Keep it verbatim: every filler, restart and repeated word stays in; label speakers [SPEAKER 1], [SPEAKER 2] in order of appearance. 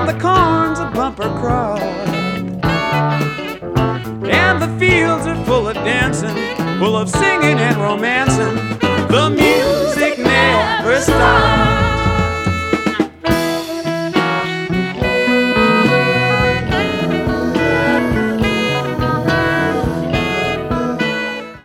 [SPEAKER 1] and the corn's a bumper crop, and the fields are full of dancing, full of singing and romancing. The music never stops.